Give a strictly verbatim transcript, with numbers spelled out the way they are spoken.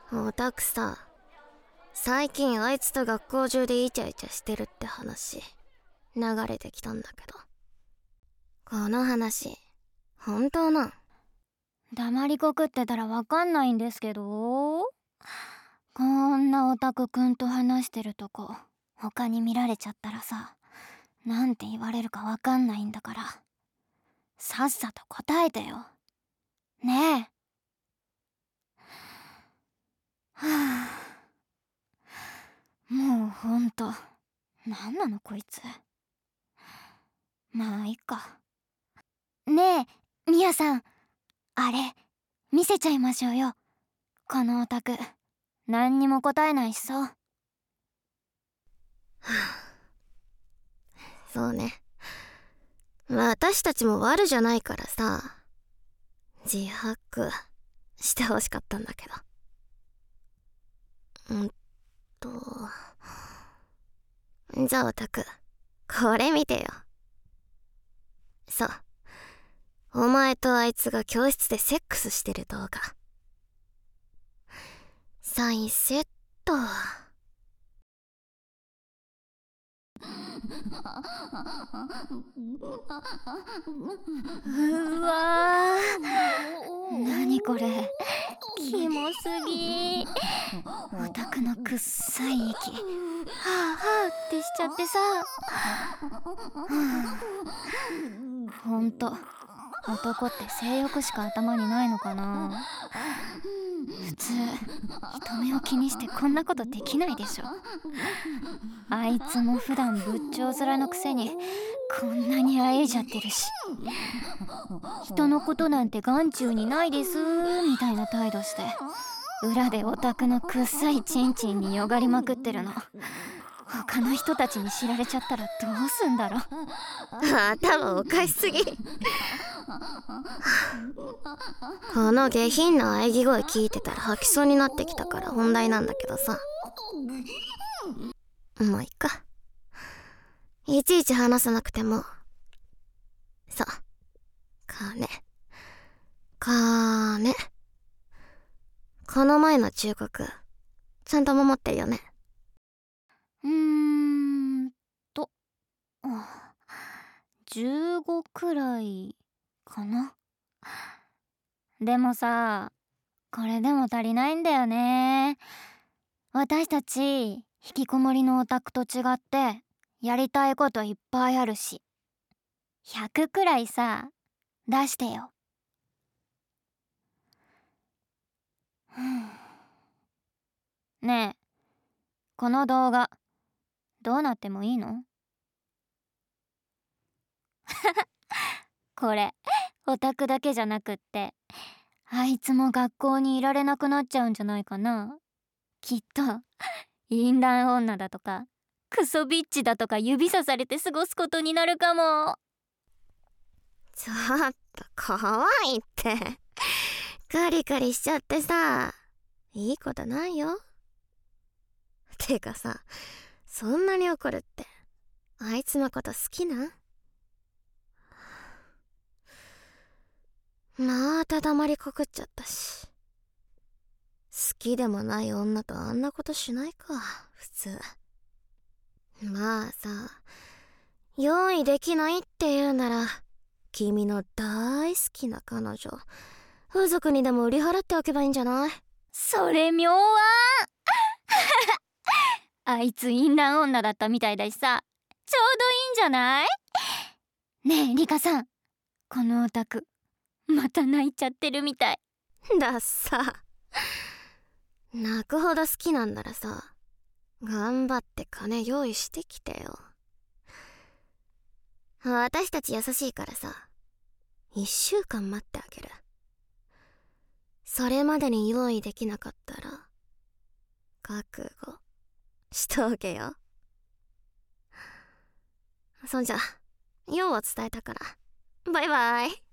オタクさ、最近あいつと学校中でイチャイチャしてるって話流れてきたんだけど、この話本当なん？ 黙りこくってたらわかんないんですけど、こんなオタクくんと話してるとこ他に見られちゃったらさ、なんて言われるかわかんないんだから、さっさと答えてよねえ。はあ、もうほんとなんなのこいつ。まあいいか。ねえミヤさん、あれ見せちゃいましょうよ。このオタク何にも答えないしさ。 そうね、私たちも悪じゃないからさ、自白してほしかったんだけど。うんとじゃあオタク、これ見てよ。そう、お前とあいつが教室でセックスしてる動画。サインセット。 うわー、何これ、キモすぎ。オタクのくっさい息はあはあってしちゃってさ、ほんと男って性欲しか頭にないのかな。普通人目を気にしてこんなことできないでしょ。あいつも普段仏頂面のくせにこんなにあえいじゃってるし、人のことなんて眼中にないですみたいな態度して、裏でオタクのくっさいチンチンによがりまくってるの。他の人たちに知られちゃったらどうすんだろ。 頭おかしすぎ。この下品な喘ぎ声聞いてたら吐きそうになってきたから本題なんだけどさ。もういいか、いちいち話さなくても。さあ、金金、この前の忠告ちゃんと守ってるよね？ うーんとじゅうごくらいかな。でもさ、これでも足りないんだよね。私たち引きこもりのオタクと違ってやりたいこといっぱいあるし、ひゃくくらいさ出してよ。ねえ、この動画どうなってもいいの？これオタクだけじゃなくって、あいつも学校にいられなくなっちゃうんじゃないかな。きっと淫乱女だとかクソビッチだとか指さされて過ごすことになるかも。 ちょっと怖いって。カリカリしちゃってさ、いいことないよ。てかさ、そんなに怒るってあいつのこと好きなん？また黙りこくっちゃったし。好きでもない女とあんなことしないか、普通。まあさ、用意できないって言うなら、君の大好きな彼女風俗にでも売り払っておけばいいんじゃない？ それ妙案あいつ淫乱女だったみたいだしさ、ちょうどいいんじゃない？ねえリカさん、このオタクまた泣いちゃってるみたい。 だっさ、泣くほど好きなんならさ、頑張って金用意してきてよ。私たち優しいからさ、一週間待ってあげる。それまでに用意できなかったら覚悟しとけよ。そんじゃ用を伝えたからバイバイ。